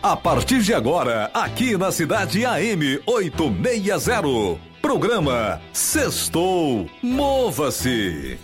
A partir de agora, aqui na Cidade AM 860, programa Sextou, Mova-se.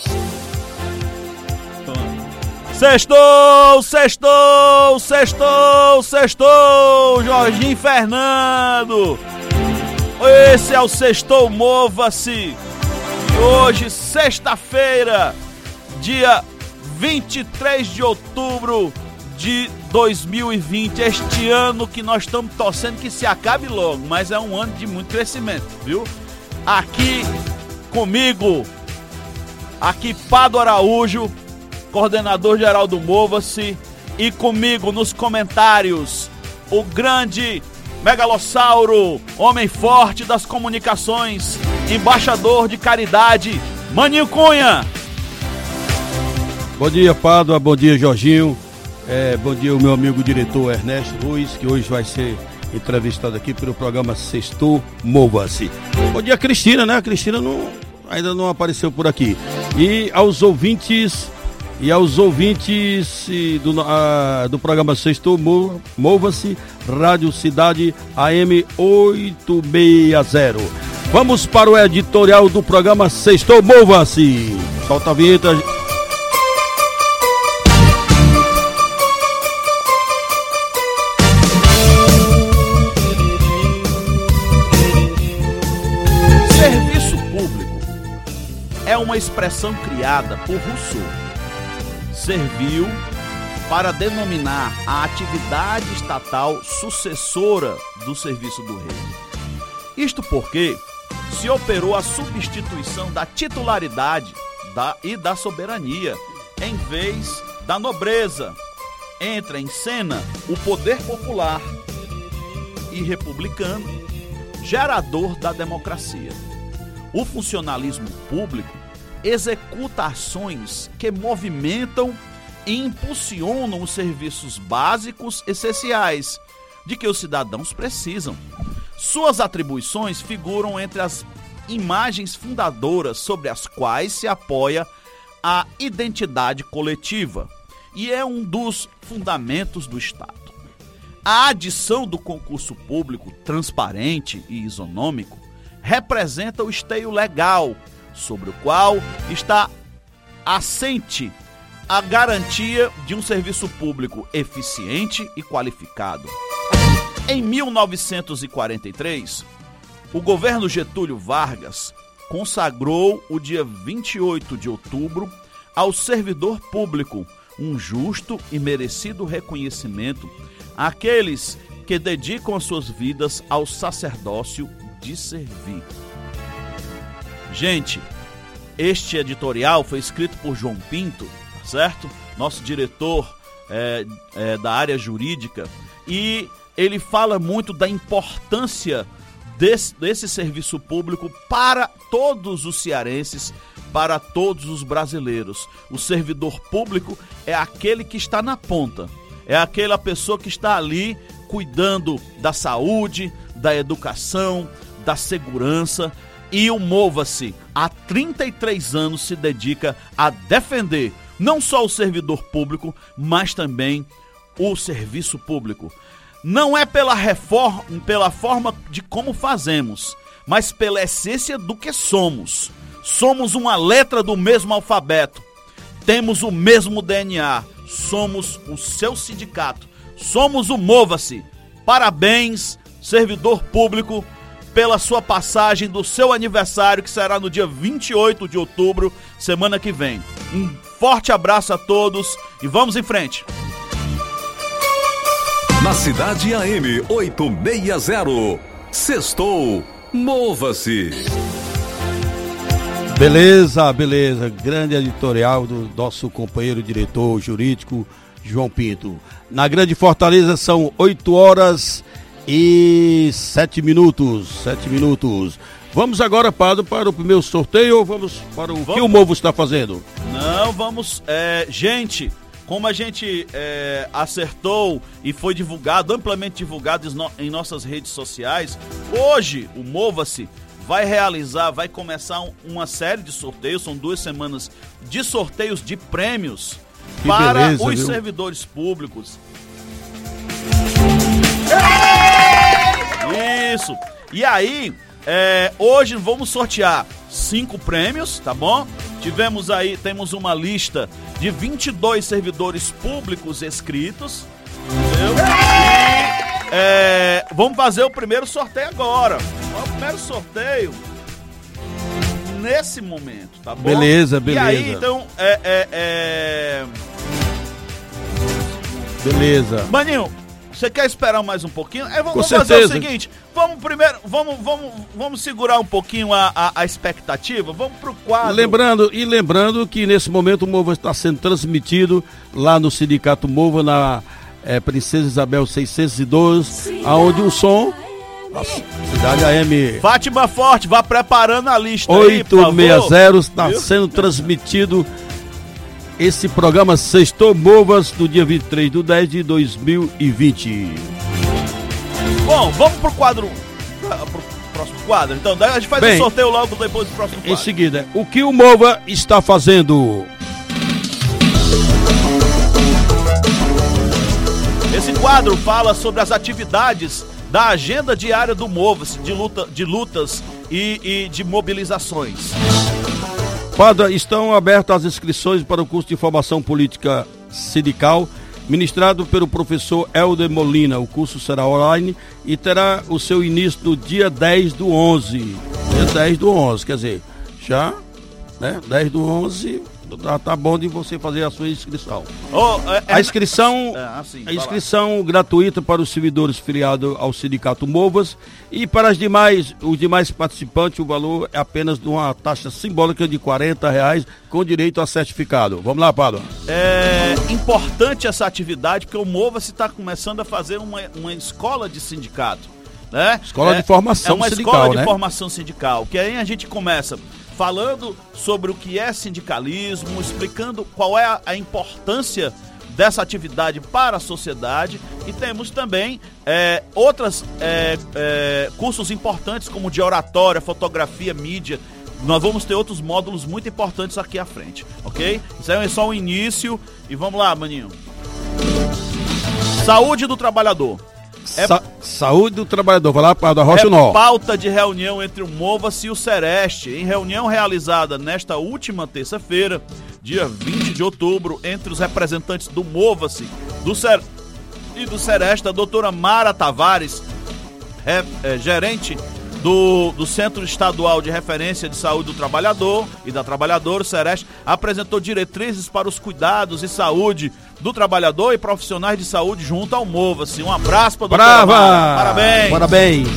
Sextou, sextou, sextou, sextou, Jorginho Fernando. Esse é o Sextou, Mova-se. E hoje, sexta-feira, dia 23 de outubro de 2020, este ano que nós estamos torcendo que se acabe logo, mas é um ano de muito crescimento, viu? Aqui comigo, aqui Pado Araújo, coordenador geral do Mova-se, e comigo nos comentários, o grande megalossauro, homem forte das comunicações, embaixador de caridade, Maninho Cunha. Bom dia, Pádua, bom dia, Jorginho. Bom dia o meu amigo diretor Ernesto Ruiz, que hoje vai ser entrevistado aqui pelo programa Sextou, Mova-se. Bom dia, Cristina, né? A Cristina ainda não apareceu por aqui. E aos ouvintes do programa Sextou, Mova-se, Rádio Cidade AM 860. Vamos para o editorial do programa Sextou, Mova-se. Solta a vinheta. É uma expressão criada por Rousseau. Serviu para denominar a atividade estatal sucessora do serviço do rei. Isto porque se operou a substituição da titularidade e da soberania em vez da nobreza. Entra em cena o poder popular e republicano, gerador da democracia. O funcionalismo público executa ações que movimentam e impulsionam os serviços básicos essenciais de que os cidadãos precisam. Suas atribuições figuram entre as imagens fundadoras sobre as quais se apoia a identidade coletiva e é um dos fundamentos do Estado. A adição do concurso público transparente e isonômico representa o esteio legal sobre o qual está assente a garantia de um serviço público eficiente e qualificado. Em 1943, o governo Getúlio Vargas consagrou o dia 28 de outubro ao servidor público um justo e merecido reconhecimento àqueles que dedicam as suas vidas ao sacerdócio de servir. Gente, este editorial foi escrito por João Pinto, tá certo? Nosso diretor da área jurídica, e ele fala muito da importância desse serviço público para todos os cearenses, para todos os brasileiros. O servidor público é aquele que está na ponta, é aquela pessoa que está ali cuidando da saúde, da educação, da segurança, e o Mova-se há 33 anos se dedica a defender não só o servidor público, mas também o serviço público. Não é pela forma de como fazemos, mas pela essência do que somos. Somos uma letra do mesmo alfabeto, temos o mesmo DNA, somos o seu sindicato, somos o Mova-se. Parabéns, servidor público, pela sua passagem do seu aniversário, que será no dia 28 de outubro, semana que vem. Um forte abraço a todos e vamos em frente. Na Cidade AM 860, Sextou, Mova-se. Beleza. Grande editorial do nosso companheiro diretor jurídico, João Pinto. Na Grande Fortaleza são 8h e 7 minutos. Vamos agora para o primeiro sorteio ou vamos para o que o Movo está fazendo? Não, vamos... gente, como a gente acertou e foi divulgado, amplamente divulgado em nossas redes sociais, hoje o Mova-se vai começar uma série de sorteios, são 2 semanas de sorteios de prêmios para os servidores públicos. isso. E aí, hoje vamos sortear 5 prêmios, tá bom? Temos uma lista de 22 servidores públicos inscritos, entendeu? E, vamos fazer o primeiro sorteio agora. O primeiro sorteio nesse momento, tá bom? Beleza. E aí, então, Beleza. Maninho, você quer esperar mais um pouquinho? Vamos Com fazer certeza. o seguinte, vamos segurar um pouquinho a expectativa, vamos pro quadro. Lembrando que nesse momento o Mova está sendo transmitido lá no Sindicato Mova, na Princesa Isabel 612, aonde o som, a Cidade AM Fátima Forte, vá preparando a lista aí, por favor. 860 está sendo transmitido esse programa Sextou Movas do dia 23 de 10 de 2020. Bom, vamos pro quadro, pro próximo quadro. Então, daí a gente faz o sorteio logo depois do próximo quadro. Em seguida, o que o Mova está fazendo? Esse quadro fala sobre as atividades da agenda diária do Mova-se, de lutas e de mobilizações. Padre, estão abertas as inscrições para o curso de formação política sindical, ministrado pelo professor Helder Molina. O curso será online e terá o seu início no dia 10 do 11. Dia 10 do 11, quer dizer, já, né? 10 do 11, tá bom de você fazer a sua inscrição. A inscrição gratuita para os servidores filiados ao Sindicato Movas e para os demais participantes o valor é apenas de uma taxa simbólica de R$40 com direito a certificado. Vamos lá, Padre. É importante essa atividade porque o Mova-se está começando a fazer uma escola de sindicato, né? Escola de formação sindical, sindical, uma escola de formação sindical, que aí a gente começa falando sobre o que é sindicalismo, explicando qual é a importância dessa atividade para a sociedade e temos também outros cursos importantes como de oratória, fotografia, mídia. Nós vamos ter outros módulos muito importantes aqui à frente, ok? Isso aí é só o início e vamos lá, maninho. Saúde do trabalhador. Saúde do trabalhador, vai lá para a Rocha Nó. Pauta de reunião entre o Mova-se e o Sereste. Em reunião realizada nesta última terça-feira, dia 20 de outubro, entre os representantes do Mova-se e do Sereste, a doutora Mara Tavares, gerente do Centro Estadual de Referência de Saúde do Trabalhador e da Trabalhadora, o Sereste, apresentou diretrizes para os cuidados e saúde do trabalhador e profissionais de saúde junto ao Mova-se. Um abraço para a doutora Mara. Parabéns!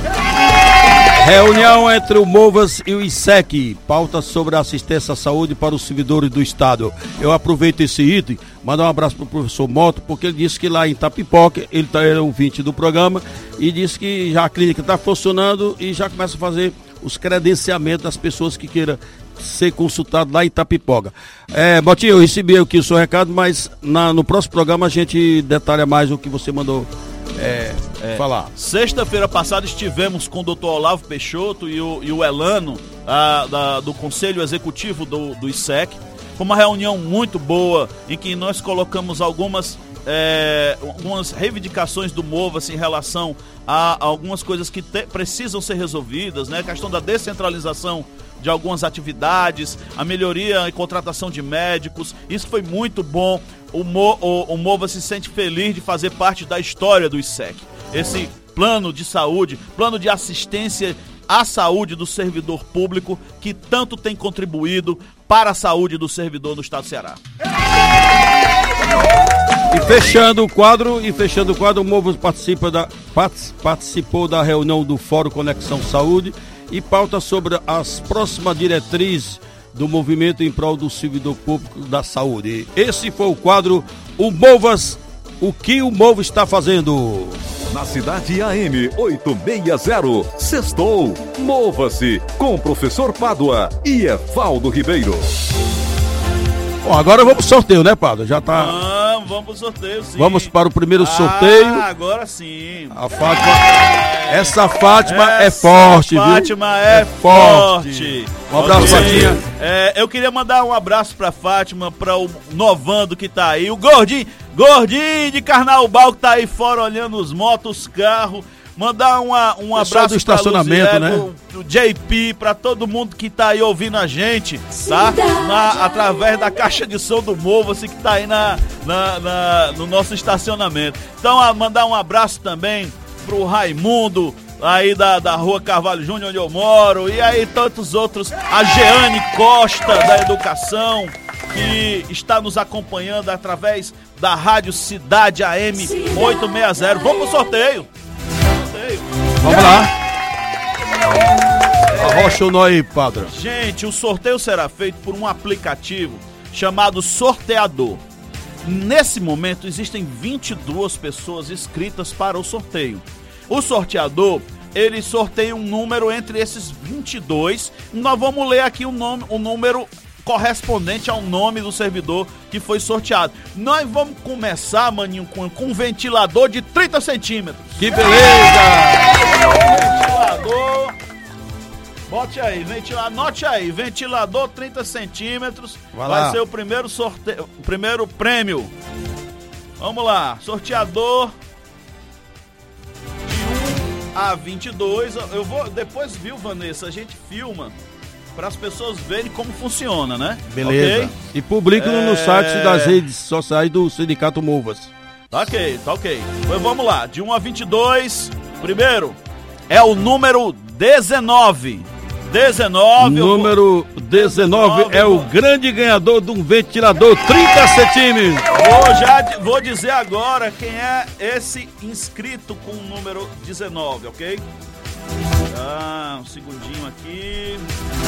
Reunião entre o Movas e o ISEC, pauta sobre a assistência à saúde para os servidores do Estado. Eu aproveito esse item, mandar um abraço para o professor Moto, porque ele disse que lá em Itapipoca, ele é ouvinte do programa, e disse que já a clínica está funcionando e já começa a fazer os credenciamentos das pessoas que queiram ser consultado lá em Itapipoca. Botinho, eu recebi aqui o seu recado, mas no próximo programa a gente detalha mais o que você mandou falar. Sexta-feira passada estivemos com o doutor Olavo Peixoto e o Elano do Conselho Executivo do ISEC. Foi uma reunião muito boa em que nós colocamos algumas reivindicações do Mova-se em relação a algumas coisas que precisam ser resolvidas, né? A questão da descentralização de algumas atividades, a melhoria e contratação de médicos. Isso foi muito bom. O Mova se sente feliz de fazer parte da história do ISEC. Esse plano de saúde, plano de assistência à saúde do servidor público que tanto tem contribuído para a saúde do servidor no estado do Ceará. E fechando o quadro, o Mova participou da reunião do Fórum Conexão Saúde e pauta sobre as próximas diretrizes do movimento em prol do servidor público da saúde. Esse foi o quadro O Movas, o que o Mova está fazendo. Na Cidade AM 860, Sextou, Mova-se, com o professor Pádua e Evaldo Ribeiro. Bom, agora vamos pro sorteio, né, Pádua? Já tá... Vamos pro sorteio, sim. Vamos para o primeiro sorteio. Agora sim. A Fátima... Essa Fátima é forte, viu? Fátima é forte. Um abraço, Fatinha. Eu queria mandar um abraço pra Fátima, pra o Novando que tá aí, o Gordinho de Carnaubal que tá aí fora olhando os motos, os carros. Mandar um abraço do estacionamento, né? Do JP, pra todo mundo que tá aí ouvindo a gente, tá? Através da caixa de som do Mova-se, que tá aí no nosso estacionamento. Então, mandar um abraço também pro Raimundo, aí da Rua Carvalho Júnior, onde eu moro, e aí tantos outros, a Jeane Costa, da Educação, que está nos acompanhando através da Rádio Cidade AM 860. Vamos pro sorteio. Vamos lá. Arrocha o nó aí, padre. Gente, o sorteio será feito por um aplicativo chamado Sorteador. Nesse momento, existem 22 pessoas inscritas para o sorteio. O sorteador, ele sorteia um número entre esses 22. Nós vamos ler aqui o número correspondente ao nome do servidor que foi sorteado. Nós vamos começar, maninho, com um ventilador de 30 centímetros. Que beleza! Ventilador. Bote aí, anote aí, ventilador 30 centímetros. Vai ser o primeiro sorteio, o primeiro prêmio. Vamos lá, sorteador de 1 a 22. Eu vou, depois, viu, Vanessa, a gente filma para as pessoas verem como funciona, né? Beleza. Okay? E publica no site das redes sociais do Sindicato Movas. Tá ok. Então vamos lá, de 1 a 22, primeiro é o número 19. Número 19 é o grande ganhador de um ventilador 30 centímetros. Vou dizer agora quem é esse inscrito com o número 19, ok? Um segundinho aqui.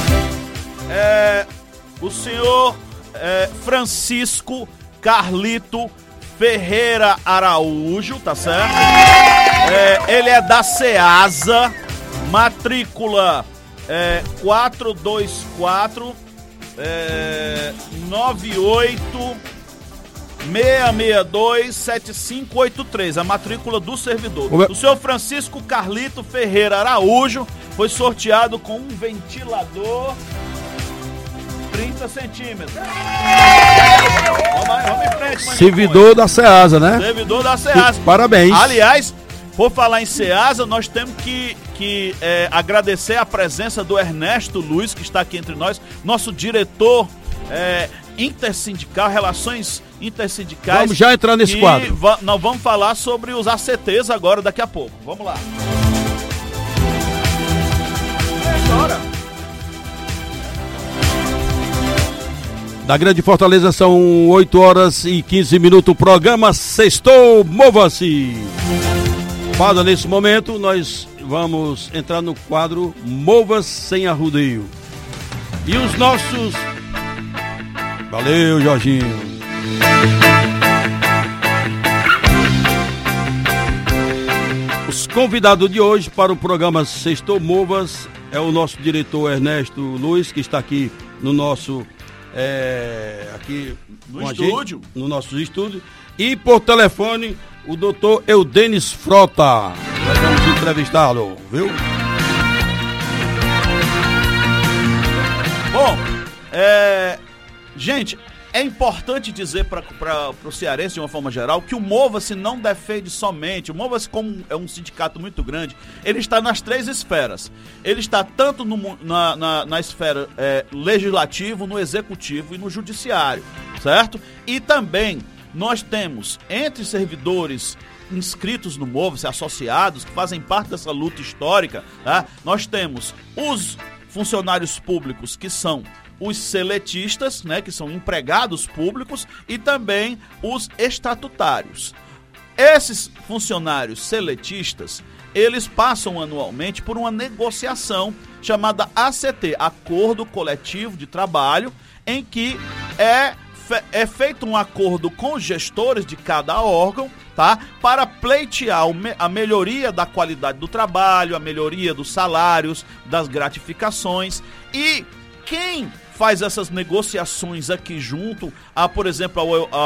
O senhor Francisco Carlito Ferreira Araújo, tá certo? Ele é da Ceasa, matrícula 424 98 662 7583, a matrícula do servidor. O senhor Francisco Carlito Ferreira Araújo foi sorteado com um ventilador 30 centímetros. Vamos em frente, servidor da Ceasa, né? Servidor da Ceasa. Parabéns. Aliás, por falar em Ceasa, nós temos que agradecer a presença do Ernesto Luiz, que está aqui entre nós, nosso diretor intersindical, relações intersindicais. Vamos já entrar nesse quadro. Nós vamos falar sobre os ACTs agora, daqui a pouco. Vamos lá. Agora. Da Grande Fortaleza são 8 horas e 15 minutos. O programa Sextou, Mova-se. Padre, nesse momento nós vamos entrar no quadro Movas sem arrudeio. E os nossos... Valeu, Jorginho. Os convidados de hoje para o programa Sextou Movas é o nosso diretor Ernesto Luiz, que está aqui no nosso... aqui no estúdio. No nosso estúdio. E por telefone, o doutor Eudenis Frota. Nós vamos entrevistá-lo, viu? Bom, gente, é importante dizer para o cearense, de uma forma geral, que o Mova-se não defende somente. O Mova-se, como é um sindicato muito grande, ele está nas 3 esferas. Ele está tanto na esfera legislativo, no executivo e no judiciário, certo? E também nós temos, entre servidores inscritos no Mova-se, associados, que fazem parte dessa luta histórica, tá? Nós temos os funcionários públicos, que são os seletistas, né, que são empregados públicos, e também os estatutários. Esses funcionários seletistas, eles passam anualmente por uma negociação chamada ACT, Acordo Coletivo de Trabalho, em que é feito um acordo com os gestores de cada órgão, tá? Para pleitear a melhoria da qualidade do trabalho, a melhoria dos salários, das gratificações. E quem faz essas negociações aqui junto a, por exemplo,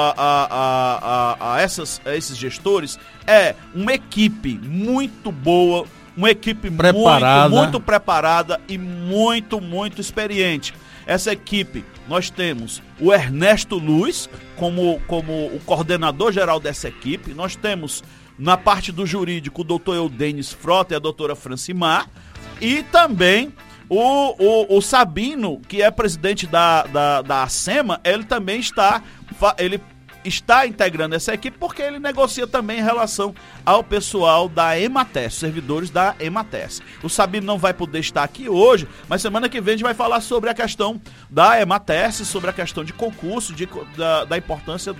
a esses gestores, é uma equipe muito boa, uma equipe muito preparada e muito experiente. Essa equipe, nós temos o Ernesto Luiz como o coordenador geral dessa equipe, nós temos Na parte do jurídico, o doutor Eudenis Frota e a doutora Francimar. E também o Sabino, que é presidente da ACEMA, ele também está integrando essa equipe porque ele negocia também em relação ao pessoal da EMATES, servidores da EMATES. O Sabino não vai poder estar aqui hoje, mas semana que vem a gente vai falar sobre a questão da EMATES, sobre a questão de concurso, da importância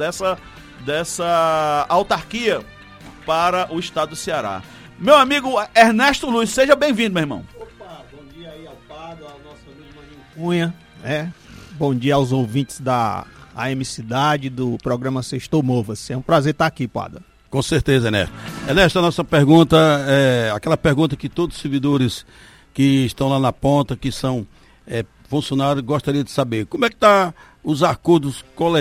dessa autarquia para o estado do Ceará. Meu amigo Ernesto Luiz, seja bem-vindo, meu irmão. Opa, bom dia aí ao Pado, ao nosso amigo Maninho Cunha, Bom dia aos ouvintes da AM Cidade, do programa Sextou Mova-se. É um prazer estar aqui, Pada. Com certeza, Ernesto. Ernesto, a nossa pergunta é aquela pergunta que todos os servidores que estão lá na ponta, que são funcionários, gostariam de saber. Como é que está os acordos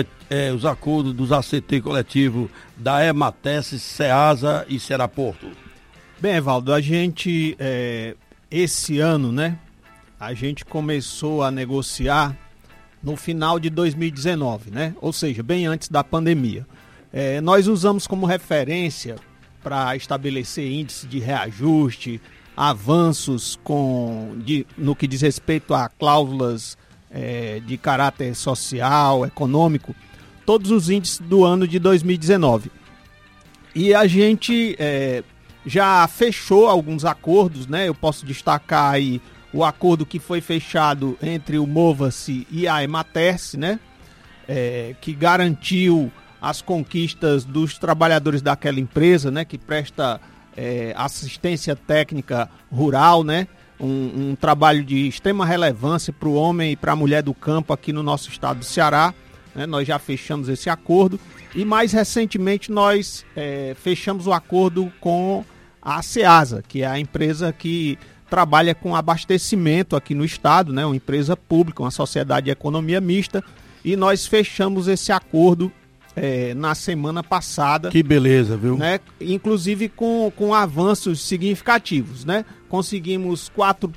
dos ACT coletivo da EMATES, CEASA e Cearaporto? Bem, Evaldo, a gente, esse ano, né, a gente começou a negociar no final de 2019, né? Ou seja, bem antes da pandemia. Nós usamos como referência para estabelecer índice de reajuste, avanços no que diz respeito a cláusulas de caráter social, econômico, todos os índices do ano de 2019. E a gente já fechou alguns acordos, né? Eu posso destacar aí o acordo que foi fechado entre o Mova-se e a EMATES, né? Que garantiu as conquistas dos trabalhadores daquela empresa, né? Que presta assistência técnica rural, né? Um trabalho de extrema relevância para o homem e para a mulher do campo aqui no nosso estado do Ceará, né? Nós já fechamos esse acordo e mais recentemente nós fechamos o acordo com a CEASA, que é a empresa que trabalha com abastecimento aqui no estado, né? Uma empresa pública, uma sociedade de economia mista, e nós fechamos esse acordo na semana passada. Que beleza, viu? Né? Inclusive com avanços significativos, né? Conseguimos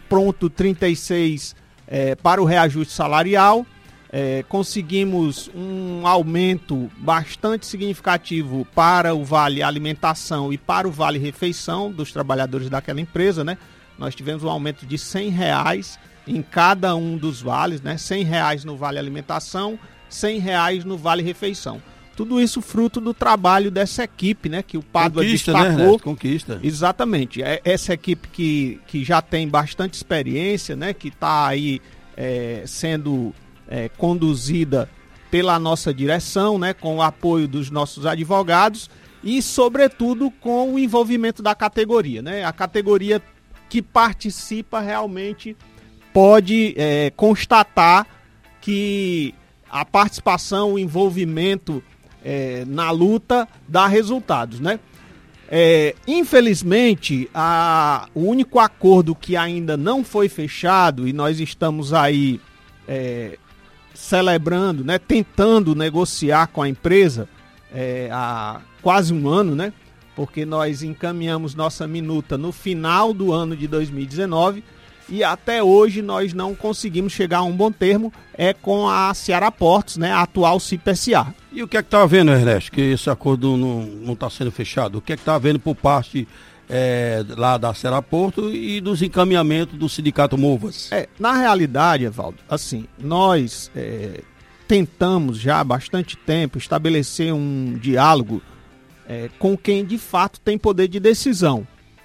4,36 para o reajuste salarial, conseguimos um aumento bastante significativo para o Vale Alimentação e para o Vale Refeição dos trabalhadores daquela empresa, né? Nós tivemos um aumento de R$100 em cada um dos vales, né? R$100 no Vale Alimentação, R$100 no Vale Refeição. Tudo isso fruto do trabalho dessa equipe, né? Que o Pádua destacou. Né? Conquista. Exatamente. Essa equipe que já tem bastante experiência, né? Que está aí sendo conduzida pela nossa direção, né? Com o apoio dos nossos advogados e, sobretudo, com o envolvimento da categoria, né? A categoria que participa realmente pode constatar que a participação, o envolvimento na luta dá resultados, né? Infelizmente, o único acordo que ainda não foi fechado, e nós estamos aí celebrando, né, tentando negociar com a empresa há quase um ano, né? Porque nós encaminhamos nossa minuta no final do ano de 2019 e até hoje nós não conseguimos chegar a um bom termo com a Cearaportos, né, a atual CIP-SA. E o que é que está havendo, Ernesto, que esse acordo não está sendo fechado? O que é que está havendo por parte lá da Cearaporto e dos encaminhamentos do Sindicato Movas? Na realidade, Evaldo, assim, nós tentamos já há bastante tempo estabelecer um diálogo com quem de fato tem poder de decisão.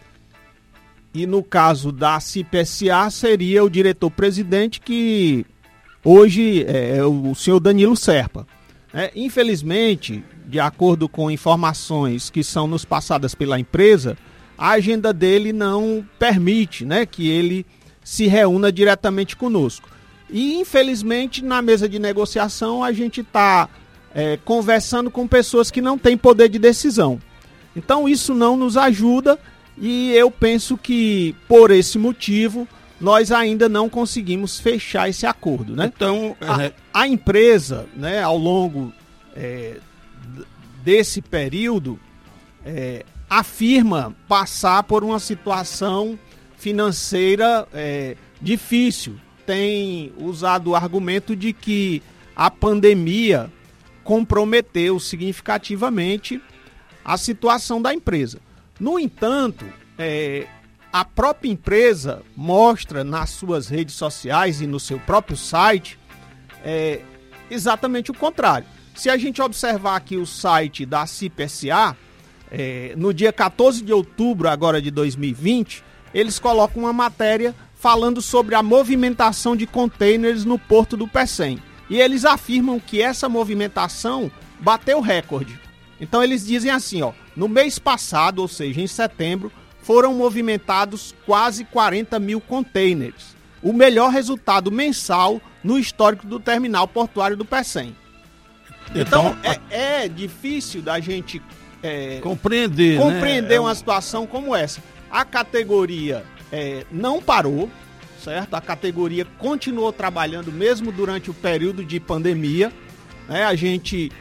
E no caso da CIP-SA seria o diretor-presidente, que hoje é o senhor Danilo Serpa. Infelizmente, de acordo com informações que são nos passadas pela empresa, a agenda dele não permite, né, que ele se reúna diretamente conosco. E infelizmente na mesa de negociação a gente está conversando com pessoas que não têm poder de decisão. Então isso não nos ajuda e eu penso que por esse motivo nós ainda não conseguimos fechar esse acordo, né? Então a empresa, né, ao longo desse período afirma passar por uma situação financeira difícil. Tem usado o argumento de que a pandemia comprometeu significativamente a situação da empresa. No entanto, a própria empresa mostra nas suas redes sociais e no seu próprio site exatamente o contrário. Se a gente observar aqui o site da CIP S.A., no dia 14 de outubro agora de 2020, eles colocam uma matéria falando sobre a movimentação de contêineres no Porto do Pecém. E eles afirmam que essa movimentação bateu recorde. Então eles dizem assim, no mês passado, ou seja, em setembro, foram movimentados quase 40 mil contêineres. O melhor resultado mensal no histórico do terminal portuário do Pecém. Então é difícil da gente compreender uma situação como essa. A categoria não parou, certo? A categoria continuou trabalhando mesmo durante o período de pandemia, né? A gente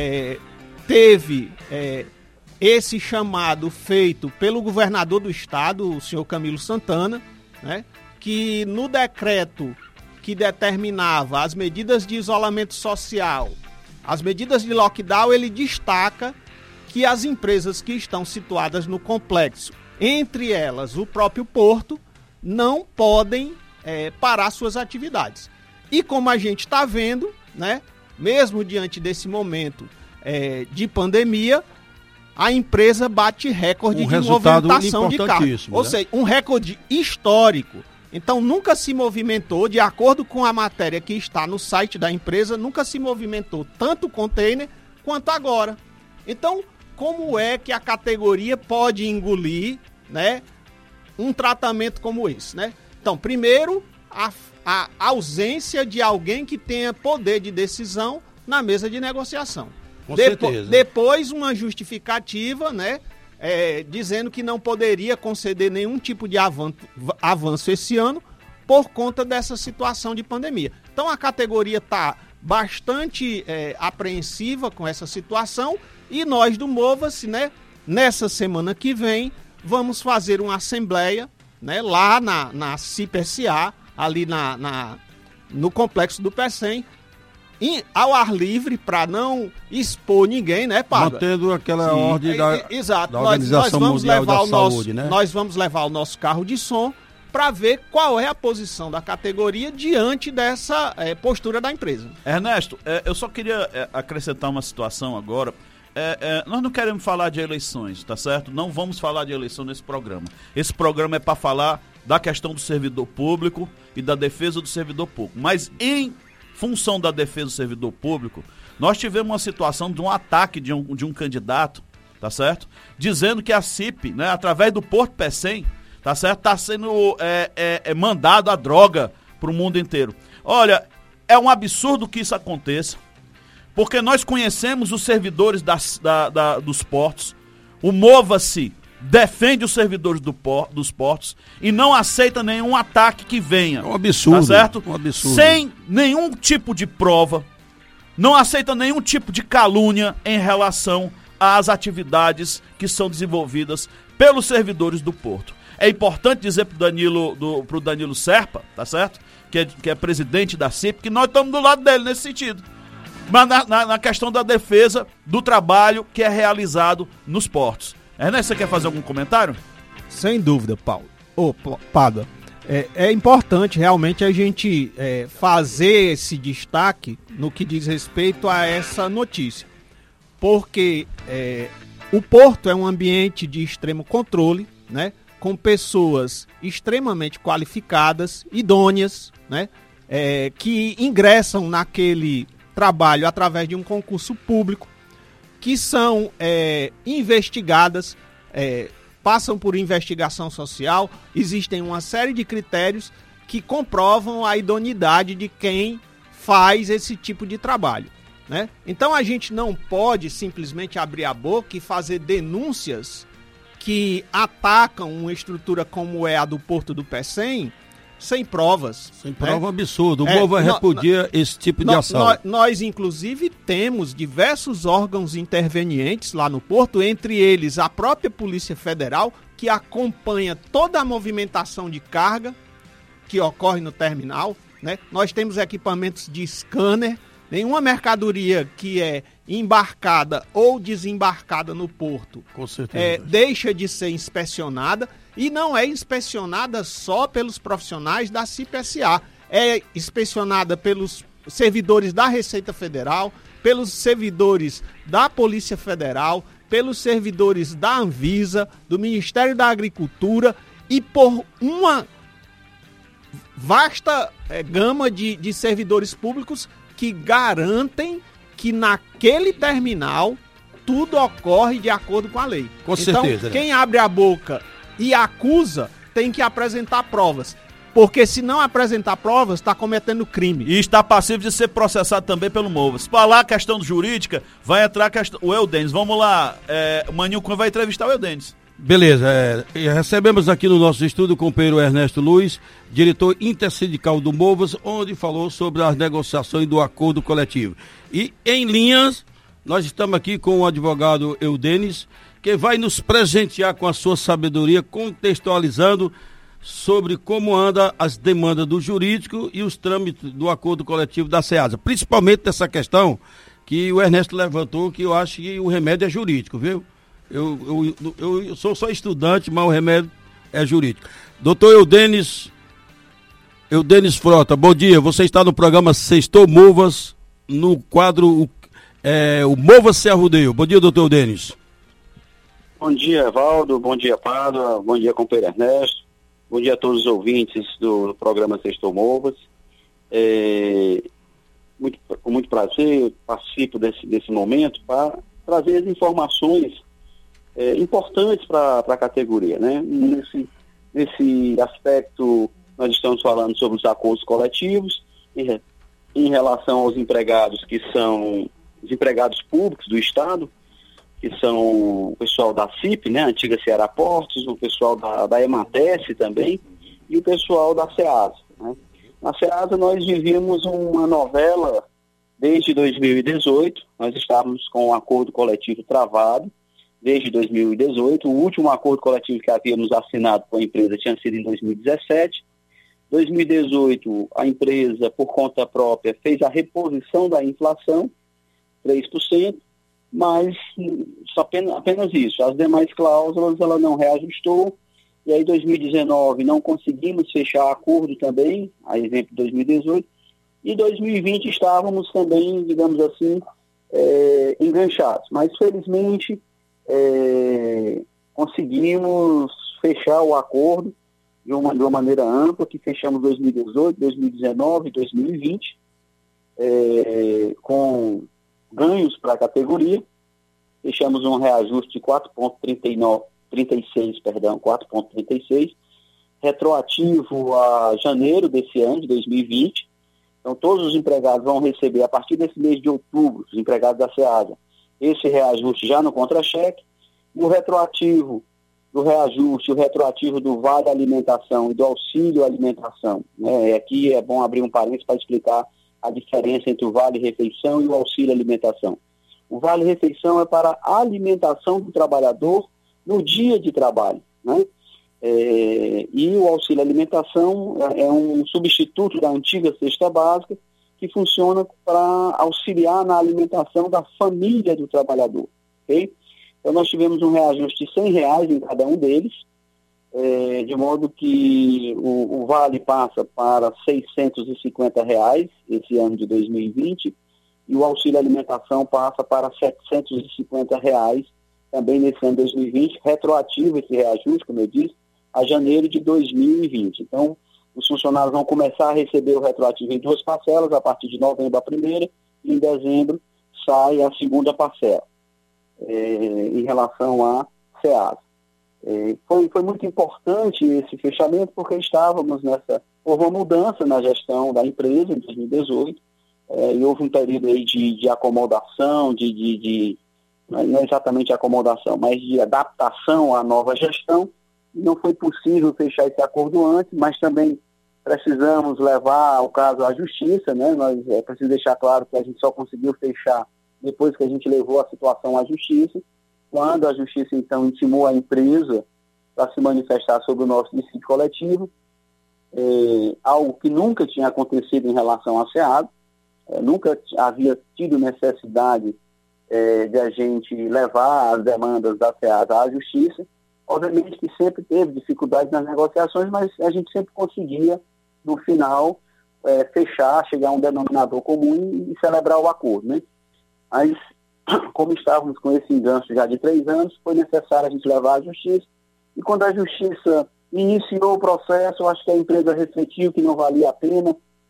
teve esse chamado feito pelo governador do estado, o senhor Camilo Santana, né? Que no decreto que determinava as medidas de isolamento social, as medidas de lockdown, ele destaca que as empresas que estão situadas no complexo, entre elas o próprio porto, não podem parar suas atividades. E como a gente está vendo, né, mesmo diante desse momento de pandemia, a empresa bate recorde de movimentação de carros. Ou seja, um recorde histórico. Então nunca se movimentou, de acordo com a matéria que está no site da empresa, nunca se movimentou tanto container quanto agora. Então, como é que a categoria pode engolir, né, um tratamento como esse, né? Então, primeiro, a ausência de alguém que tenha poder de decisão na mesa de negociação. Com certeza. Depois, uma justificativa, né, dizendo que não poderia conceder nenhum tipo de avanço esse ano por conta dessa situação de pandemia. Então, a categoria está bastante apreensiva com essa situação e nós do Mova-se, né, nessa semana que vem, vamos fazer uma assembleia, né, lá na CIP S.A., ali no Complexo do Pecém, ao ar livre, para não expor ninguém, né, Pádua? Mantendo aquela ordem da Organização Mundial da Saúde, né? Nós vamos levar o nosso carro de som para ver qual é a posição da categoria diante dessa postura da empresa. Ernesto, eu só queria acrescentar uma situação agora. Nós não queremos falar de eleições, tá certo? Não vamos falar de eleição nesse programa. Esse programa é para falar da questão do servidor público e da defesa do servidor público. Mas em função da defesa do servidor público, nós tivemos uma situação de um ataque de um candidato, tá certo? Dizendo que a CIP, né, através do Porto Pecém, tá certo? Tá sendo mandado a droga pro mundo inteiro. Olha, é um absurdo que isso aconteça, porque nós conhecemos os servidores dos portos. O Mova-se defende os servidores dos portos e não aceita nenhum ataque que venha. É um absurdo. Tá certo? Um absurdo. Sem nenhum tipo de prova, não aceita nenhum tipo de calúnia em relação às atividades que são desenvolvidas pelos servidores do porto. É importante dizer pro Danilo Serpa, tá certo? Que é presidente da CIP, que nós estamos do lado dele nesse sentido. Mas na questão da defesa do trabalho que é realizado nos portos. Ernesto, você quer fazer algum comentário? Sem dúvida, Pádua. É importante realmente a gente fazer esse destaque no que diz respeito a essa notícia. Porque o porto é um ambiente de extremo controle, né? Com pessoas extremamente qualificadas, idôneas, né? Que ingressam naquele trabalho através de um concurso público, que são investigadas, passam por investigação social. Existem uma série de critérios que comprovam a idoneidade de quem faz esse tipo de trabalho, né? Então a gente não pode simplesmente abrir a boca e fazer denúncias que atacam uma estrutura como é a do Porto do Pecém sem provas. Sem prova, absurdo. O povo repudia esse tipo de ação. Nós, inclusive, temos diversos órgãos intervenientes lá no Porto, entre eles a própria Polícia Federal, que acompanha toda a movimentação de carga que ocorre no terminal, né? Nós temos equipamentos de scanner Nenhuma mercadoria que é embarcada ou desembarcada no porto Com certeza. deixa de ser inspecionada, e não é inspecionada só pelos profissionais da CIP-SA, é inspecionada pelos servidores da Receita Federal, pelos servidores da Polícia Federal, pelos servidores da Anvisa, do Ministério da Agricultura e por uma vasta gama de servidores públicos que garantem que naquele terminal tudo ocorre de acordo com a lei. Com certeza. Então, quem abre a boca e acusa tem que apresentar provas. Porque se não apresentar provas, está cometendo crime. E está passivo de ser processado também pelo Movas. Para lá a questão jurídica, vai entrar o Eudenis. Vamos lá, o Maninho Cunha vai entrevistar o Eudenis. Beleza, recebemos aqui no nosso estúdio o companheiro Ernesto Luiz, diretor intersindical do Movas, onde falou sobre as negociações do acordo coletivo. E em linhas, nós estamos aqui com o advogado Eudenis, que vai nos presentear com a sua sabedoria, contextualizando sobre como anda as demandas do jurídico e os trâmites do acordo coletivo da SEASA, principalmente dessa questão que o Ernesto levantou, que eu acho que o remédio é jurídico, viu? Eu sou só estudante, mas o remédio é jurídico. Doutor Eudenis Frota, bom dia. Você está no programa Sextou Movas, no quadro o Movas se Arrudeio. Bom dia, doutor Eudenis. Bom dia, Evaldo. Bom dia, Pádua. Bom dia, companheiro Ernesto. Bom dia a todos os ouvintes do programa Sextou Movas. Com muito prazer, eu participo desse momento para trazer as informações importantes para a categoria, né? Nesse aspecto, nós estamos falando sobre os acordos coletivos em relação aos empregados que são os empregados públicos do Estado, que são o pessoal da CIP, né? Antiga Ceará Portos, o pessoal da EMATES também, e o pessoal da SEASA, né? Na SEASA nós vivíamos uma novela desde 2018, nós estávamos com um acordo coletivo travado, desde 2018, o último acordo coletivo que havíamos assinado com a empresa tinha sido em 2017. 2018, a empresa, por conta própria, fez a reposição da inflação, 3%, mas apenas isso. As demais cláusulas ela não reajustou, e aí 2019 não conseguimos fechar acordo também, a exemplo de 2018, e 2020 estávamos também, digamos assim, enganchados. Mas, felizmente, conseguimos fechar o acordo de uma maneira ampla, que fechamos 2018, 2019 e 2020, com ganhos para a categoria. Fechamos um reajuste de 4,36, retroativo a janeiro desse ano, de 2020. Então, todos os empregados vão receber, a partir desse mês de outubro, os empregados da SEASA, esse reajuste já no contra-cheque, e o retroativo do reajuste, o retroativo do Vale Alimentação e do Auxílio Alimentação, né? Aqui é bom abrir um parênteses para explicar a diferença entre o Vale Refeição e o Auxílio Alimentação. O Vale Refeição é para a alimentação do trabalhador no dia de trabalho, né? E o Auxílio Alimentação é um substituto da antiga cesta básica, que funciona para auxiliar na alimentação da família do trabalhador, ok? Então nós tivemos um reajuste de R$100 em cada um deles, de modo que o Vale passa para R$650 esse ano de 2020, e o Auxílio Alimentação passa para R$750 também nesse ano de 2020, retroativo esse reajuste, como eu disse, a janeiro de 2020. Então, os funcionários vão começar a receber o retroativo em 2 parcelas, a partir de novembro a primeira, e em dezembro sai a segunda parcela, em relação à SEASA. Foi muito importante esse fechamento, porque estávamos houve uma mudança na gestão da empresa em 2018, e houve um período aí de acomodação, não exatamente acomodação, mas de adaptação à nova gestão. Não foi possível fechar esse acordo antes, mas também precisamos levar o caso à justiça, né? Nós preciso deixar claro que a gente só conseguiu fechar depois que a gente levou a situação à justiça, quando a justiça então intimou a empresa para se manifestar sobre o nosso dissídio coletivo, algo que nunca tinha acontecido em relação à SEASA. nunca havia tido necessidade de a gente levar as demandas da SEASA à justiça. Obviamente que sempre teve dificuldades nas negociações, mas a gente sempre conseguia, no final, fechar, chegar a um denominador comum e celebrar o acordo, né? Mas, como estávamos com esse engancho já de 3 anos, foi necessário a gente levar à justiça. E quando a justiça iniciou o processo, eu acho que a empresa refletiu que não valia a pena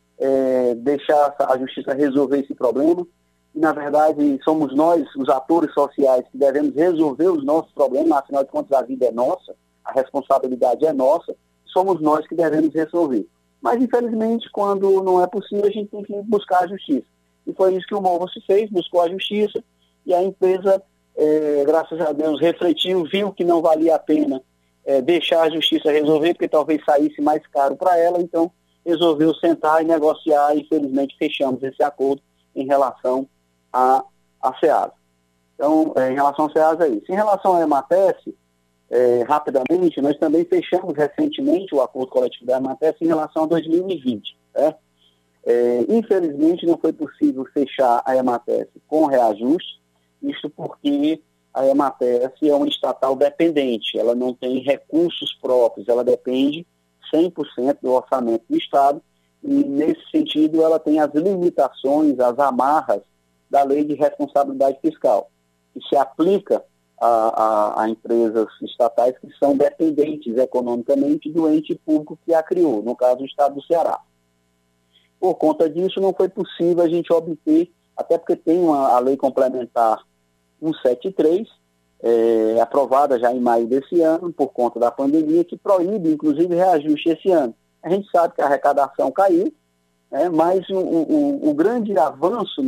deixar a justiça resolver esse problema. E, na verdade, somos nós, os atores sociais, que devemos resolver os nossos problemas. Afinal de contas, a vida é nossa, a responsabilidade é nossa, somos nós que devemos resolver. Mas, infelizmente, quando não é possível, a gente tem que buscar a justiça. E foi isso que o Mova-se fez, buscou a justiça, e a empresa, graças a Deus, refletiu, viu que não valia a pena deixar a justiça resolver, porque talvez saísse mais caro para ela, então resolveu sentar e negociar, e infelizmente fechamos esse acordo em relação à SEASA. Então, em relação à SEASA é isso. Em relação à EMATES, rapidamente, nós também fechamos recentemente o acordo coletivo da EMATES em relação a 2020. Infelizmente, não foi possível fechar a EMATES com reajuste, isso porque a EMATES é uma estatal dependente, ela não tem recursos próprios, ela depende 100% do orçamento do Estado, e nesse sentido ela tem as limitações, as amarras da Lei de Responsabilidade Fiscal, que se aplica a empresas estatais que são dependentes economicamente do ente público que a criou, no caso do Estado do Ceará. Por conta disso, não foi possível a gente obter, até porque tem a Lei Complementar 173, aprovada já em maio desse ano, por conta da pandemia, que proíbe, inclusive, reajuste esse ano. A gente sabe que a arrecadação caiu, mas o grande avanço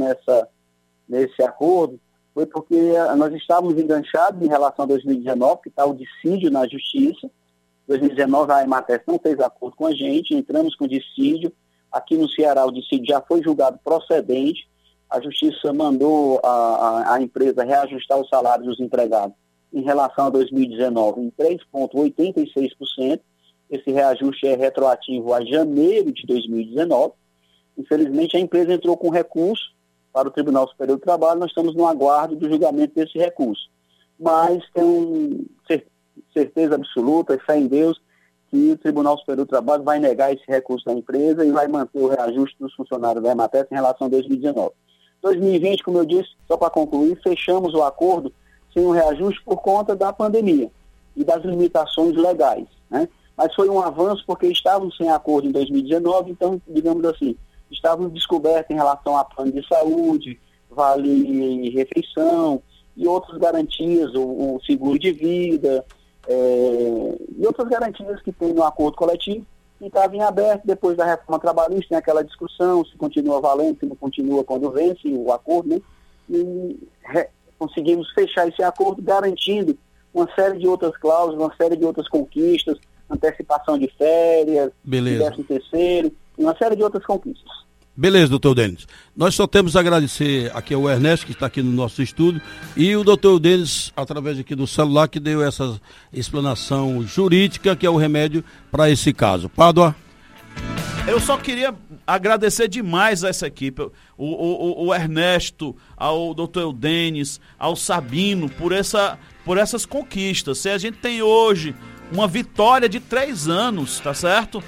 nesse acordo foi porque nós estávamos enganchados em relação a 2019, que está o dissídio na Justiça. Em 2019, a EMATES não fez acordo com a gente, entramos com dissídio. Aqui no Ceará, o dissídio já foi julgado procedente. A Justiça mandou a empresa reajustar os salários dos empregados em relação a 2019 em 3,86%. Esse reajuste é retroativo a janeiro de 2019. Infelizmente, a empresa entrou com recurso para o Tribunal Superior do Trabalho. Nós estamos no aguardo do julgamento desse recurso. Mas tenho certeza absoluta e fé em Deus que o Tribunal Superior do Trabalho vai negar esse recurso da empresa e vai manter o reajuste dos funcionários da EMATES em relação a 2019. 2020, como eu disse, só para concluir, fechamos o acordo sem um reajuste por conta da pandemia e das limitações legais, né? Mas foi um avanço porque estávamos sem acordo em 2019, então, digamos assim, estávamos descobertos em relação a plano de saúde, vale refeição e outras garantias, o seguro de vida, e outras garantias que tem no acordo coletivo, e estava em aberto depois da reforma trabalhista, tem aquela discussão, se continua valendo, se não continua quando vence o acordo, né? E conseguimos fechar esse acordo garantindo uma série de outras cláusulas, uma série de outras conquistas, antecipação de férias, 13º, e uma série de outras conquistas. Beleza, doutor Denis. Nós só temos a agradecer aqui ao Ernesto, que está aqui no nosso estúdio, e o doutor Denis, através aqui do celular, que deu essa explanação jurídica, que é o remédio para esse caso. Pádua? Eu só queria agradecer demais a essa equipe, o Ernesto, ao doutor Denis, ao Sabino, por essas conquistas. Se a gente tem hoje uma vitória de 3 anos, tá certo?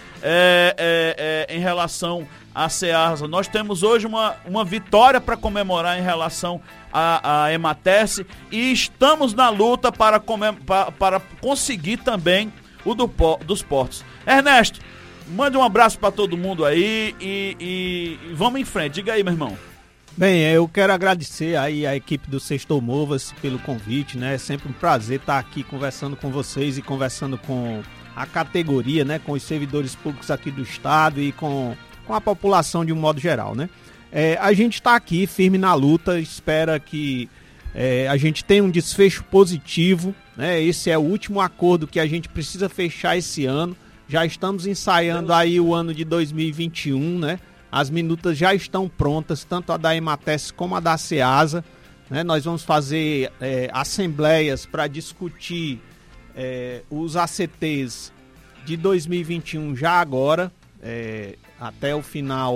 Em relação à SEASA. Nós temos hoje uma vitória para comemorar em relação à EMATES e estamos na luta para conseguir também o dos portos. Ernesto, mande um abraço para todo mundo aí e vamos em frente. Diga aí, meu irmão. Bem, eu quero agradecer aí a equipe do Sextou Mova-se pelo convite, né? É sempre um prazer estar aqui conversando com vocês e conversando com a categoria, né? Com os servidores públicos aqui do estado e com a população de um modo geral, né? A gente está aqui firme na luta, espera que a gente tenha um desfecho positivo, né? Esse é o último acordo que a gente precisa fechar esse ano. Já estamos ensaiando aí o ano de 2021, né? As minutas já estão prontas, tanto a da EMATES como a da SEASA, né? Nós vamos fazer assembleias para discutir os ACTs de 2021 já agora, até o final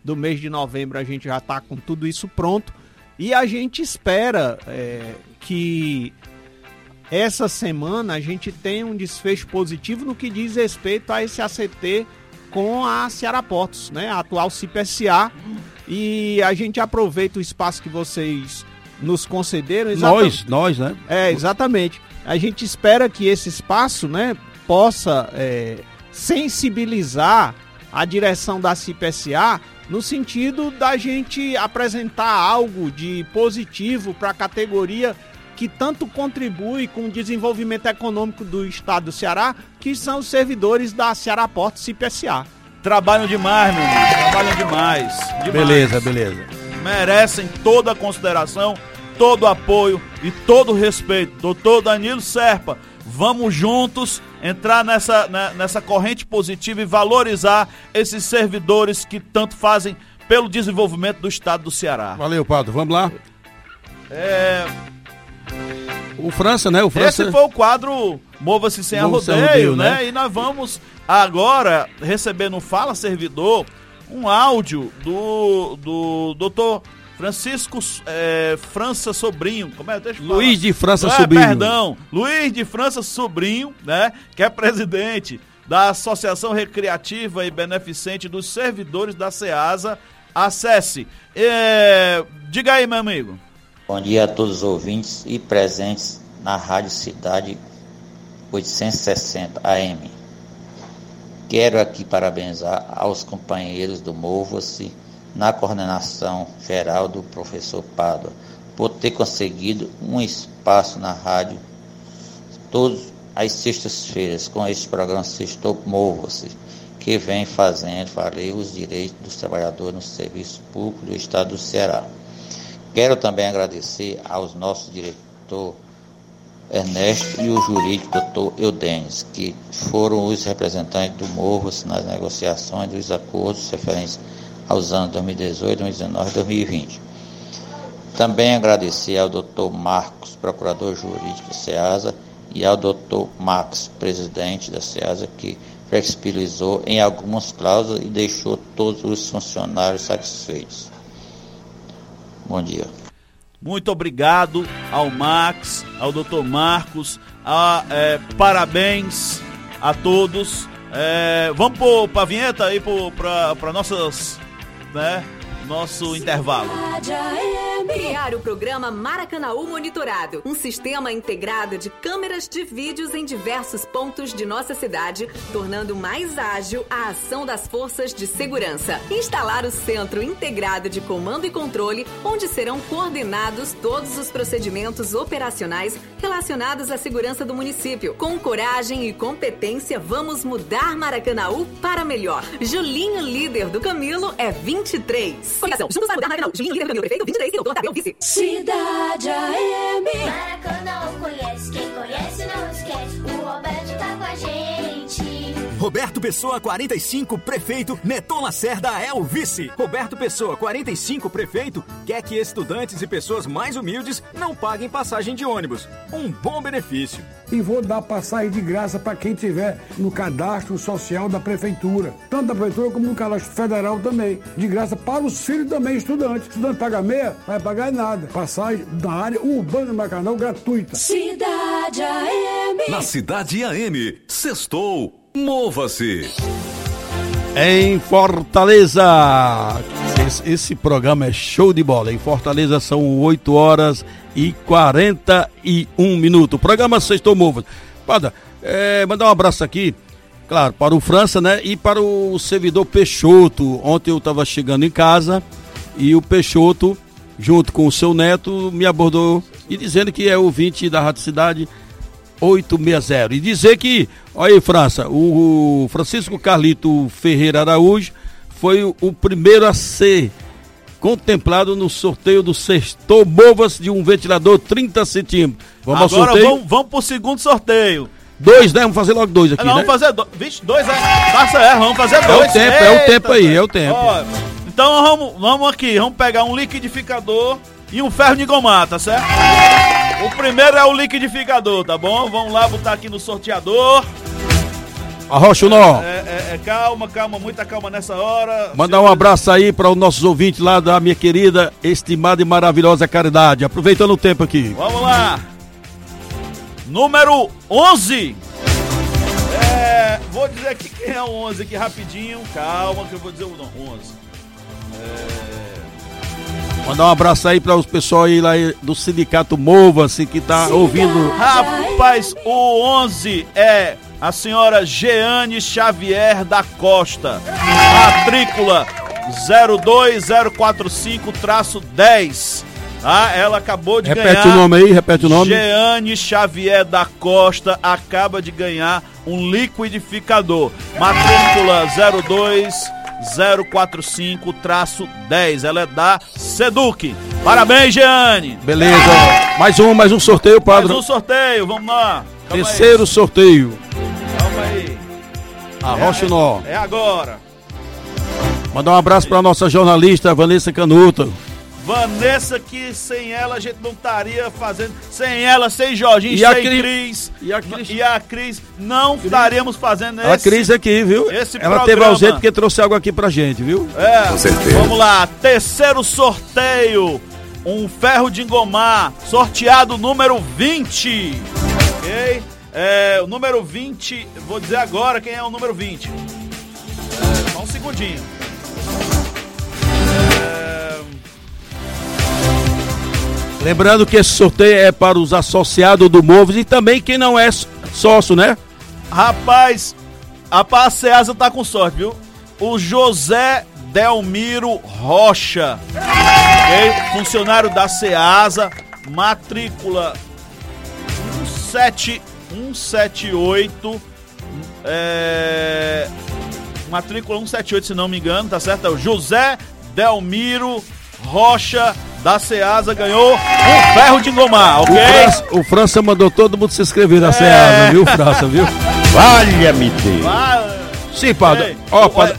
do mês de novembro a gente já está com tudo isso pronto. E a gente espera que essa semana a gente tenha um desfecho positivo no que diz respeito a esse ACT com a Ceará Portos, né? A atual CIP-SA. E a gente aproveita o espaço que vocês nos concederam. Nós, né? Exatamente. A gente espera que esse espaço, né, possa sensibilizar a direção da CIP-SA no sentido da gente apresentar algo de positivo para a categoria que tanto contribui com o desenvolvimento econômico do estado do Ceará, que são os servidores da Ceará Portos CIP-SA. Trabalham demais, meu amigo, trabalham demais. Beleza. Merecem toda a consideração, todo o apoio e todo o respeito. Doutor Danilo Serpa, vamos juntos entrar nessa corrente positiva e valorizar esses servidores que tanto fazem pelo desenvolvimento do estado do Ceará. Valeu, Padre, vamos lá. O França, né? Esse foi o quadro Mova-se Sem Arrodeio, né? E nós vamos agora receber no Fala Servidor um áudio do doutor Francisco França Sobrinho. Como é? Deixa eu falar. Luiz de França Sobrinho. Perdão, Luiz de França Sobrinho, né? Que é presidente da Associação Recreativa e Beneficente dos Servidores da CEASA. Acesse. Diga aí, meu amigo. Bom dia a todos os ouvintes e presentes na Rádio Cidade 860 AM. Quero aqui parabenizar aos companheiros do Mova-se na coordenação geral do professor Pádua por ter conseguido um espaço na rádio todas as sextas-feiras com este programa Sextou Mova-se, que vem fazendo valer os direitos dos trabalhadores no serviço público do estado do Ceará. Quero também agradecer aos nossos diretor Ernesto e o jurídico doutor Eudênis, que foram os representantes do Mova-se nas negociações dos acordos referentes aos anos 2018, 2019 e 2020. Também agradecer ao doutor Marcos, procurador jurídico da CEASA, e ao doutor Max, presidente da CEASA, que flexibilizou em algumas cláusulas e deixou todos os funcionários satisfeitos. Bom dia. Muito obrigado ao Max, ao Dr. Marcos, parabéns a todos. Vamos para a vinheta aí para nossas, né, nosso intervalo. Criar o programa Maracanaú Monitorado, um sistema integrado de câmeras de vídeos em diversos pontos de nossa cidade, tornando mais ágil a ação das forças de segurança. Instalar o Centro Integrado de Comando e Controle, onde serão coordenados todos os procedimentos operacionais relacionados à segurança do município. Com coragem e competência, vamos mudar Maracanaú para melhor. Julinho, líder do Camilo, é 23. Coligação, juntos vai mudar Maracanaú. Julinho, líder do Camilo, prefeito, 23. E doutor Tadeu, vice. Cidade AM. Maracanaú conhece, quem conhece não esquece. O Roberto tá com a gente. Roberto Pessoa, 45, prefeito. Neton Lacerda é o vice. Roberto Pessoa, 45, prefeito, quer que estudantes e pessoas mais humildes não paguem passagem de ônibus. Um bom benefício. E vou dar passagem de graça para quem tiver no cadastro social da prefeitura. Tanto da prefeitura como no cadastro federal também. De graça para os filhos também, estudantes. Estudante paga meia, vai pagar nada. Passagem na área urbana do Maracanaú gratuita. Cidade AM. Na Cidade AM, sextou. Mova-se. Em Fortaleza, esse programa é show de bola. Em Fortaleza são 8 horas e 41 minutos. O programa Sextou Mova-se. Pada, mandar um abraço aqui, claro, para o França, né? E para o servidor Peixoto. Ontem eu estava chegando em casa e o Peixoto, junto com o seu neto, me abordou e dizendo que é ouvinte da Rádio Cidade 860. E dizer que, olha aí, França, o Francisco Carlito Ferreira Araújo foi o primeiro a ser contemplado no sorteio do Sextou Mova-se de um ventilador 30 centímetros. Vamos ao sorteio? Vamos pro segundo sorteio. 2, né? Vamos fazer logo 2 aqui, vamos né? fazer 2. Vixe, 2 Tá certo, vamos fazer 2. É o tempo aí, é o tempo. Ó, então vamos aqui, vamos pegar um liquidificador e um ferro de engomar, tá certo? O primeiro é o liquidificador, tá bom? Vamos lá botar aqui no sorteador. Arrocha o nó. Calma, muita calma nessa hora. Mandar um abraço aí para os nossos ouvintes lá da minha querida, estimada e maravilhosa Caridade. Aproveitando o tempo aqui. Vamos lá. Número 11. Vou dizer aqui quem é o 11 aqui rapidinho. Calma que eu vou dizer o 11. Mandar um abraço aí para os pessoal aí lá do Sindicato Mova-se que tá ouvindo. Rapaz, o 11 é a senhora Jeane Xavier da Costa. Matrícula 02045-10. Tá? Ela acabou de ganhar. Repete o nome. Jeane Xavier da Costa acaba de ganhar um liquidificador. Matrícula 02045-10. Ela é da Seduc. Parabéns, Jeane. Beleza. Mais um sorteio, padre. Mais um sorteio, vamos lá. Terceiro sorteio. Calma aí. Arrocha o nó. É agora. Mandar um abraço para nossa jornalista Vanessa Canuto. Vanessa, que sem ela a gente não estaria fazendo. Sem ela, sem Jorginho, e sem Cris. E a Cris não estaríamos fazendo A Cris aqui, viu? Esse ela programa. teve ausente porque trouxe água aqui pra gente, viu? Com certeza. Vamos lá, terceiro sorteio. Um ferro de engomar, sorteado número 20. Ok? O número 20, vou dizer agora quem é o número 20. Só um segundinho. Lembrando que esse sorteio é para os associados do Movos e também quem não é sócio, né? Rapaz, a Ceasa tá com sorte, viu? O José Delmiro Rocha, okay? Funcionário da Ceasa, matrícula 178, matrícula 178, se não me engano, tá certo? É o José Delmiro Rocha da Ceasa, ganhou um ferro de engomar, ok? O França mandou todo mundo se inscrever na Ceasa, viu, França, viu? Valha-me Deus. Sim, padre. Padre.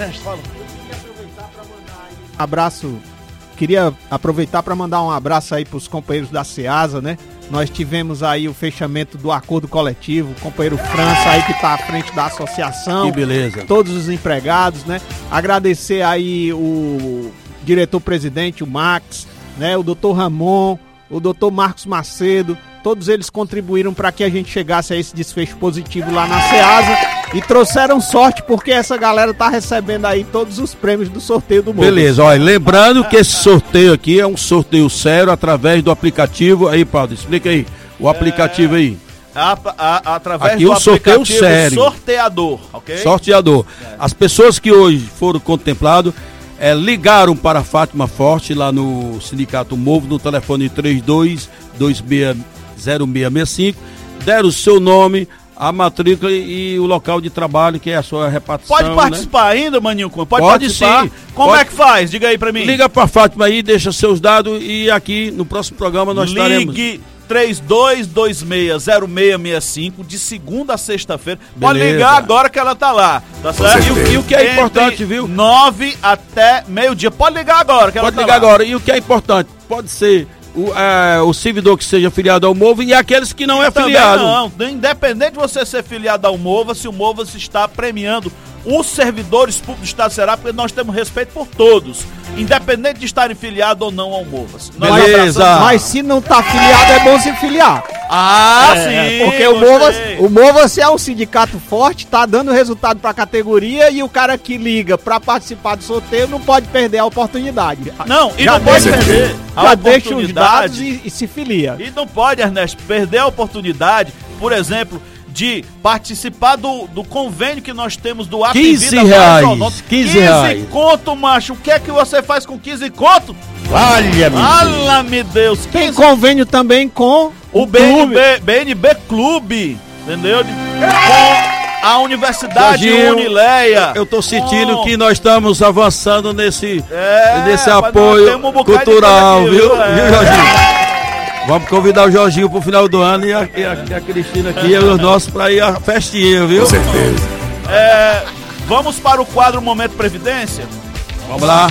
Queria aproveitar para mandar um abraço aí para os companheiros da Ceasa, né? Nós tivemos aí o fechamento do acordo coletivo, o companheiro França aí que está à frente da associação. Que beleza. Todos os empregados, né? Agradecer aí o diretor-presidente, o Max, né? O doutor Ramon, o doutor Marcos Macedo, todos eles contribuíram para que a gente chegasse a esse desfecho positivo lá na Ceasa e trouxeram sorte porque essa galera tá recebendo aí todos os prêmios do sorteio do Movos. Beleza, olha, lembrando que esse sorteio aqui é um sorteio sério através do aplicativo. Aí, Paulo, explica aí, o aplicativo aí. Através aqui do um sorteio sério. Sorteador, ok? Sorteador. As pessoas que hoje foram contempladas ligaram para a Fátima Forte lá no Sindicato Movo, no telefone 32260665, deram o seu nome, a matrícula e o local de trabalho, que é a sua repartição. Pode participar, né? Ainda, Maninho? Pode participar. Sim. Como é que faz? Diga aí pra mim. Liga pra Fátima aí, deixa seus dados e aqui no próximo programa nós estaremos. Ligue 32260665 de segunda a sexta-feira. Pode ligar agora que ela tá lá, tá certo? E o que é importante, viu? 9 até meio-dia. Pode ligar agora que ela tá lá. Pode ligar agora. E o que é importante, pode ser o servidor que seja filiado ao Movo e aqueles que não é filiado. Não, independente de você ser filiado ao Mova, se o Mova se está premiando os servidores públicos do Estado do Ceará, porque nós temos respeito por todos, independente de estarem filiados ou não ao Movas. Beleza. Mas se não tá filiado, é bom se filiar. Sim. Porque o Movas é um sindicato forte, tá dando resultado pra categoria e o cara que liga pra participar do sorteio não pode perder a oportunidade. Não, e não pode perder já deixa os dados e se filia. E não pode, Ernesto, perder a oportunidade, por exemplo, de participar do convênio que nós temos do Ato em Vida mais 15 reais. Conto, macho. O que é que você faz com 15 conto? Valha-me Deus. Tem convênio também com o BNB Clube, entendeu? Com a Universidade Unileia. Eu tô sentindo que nós estamos avançando nesse apoio cultural, viu, Jorginho? Vamos convidar o Jorginho pro final do ano e a Cristina aqui, os nossos, pra ir à festinha, viu? Com certeza. Vamos para o quadro Momento Previdência? Vamos lá.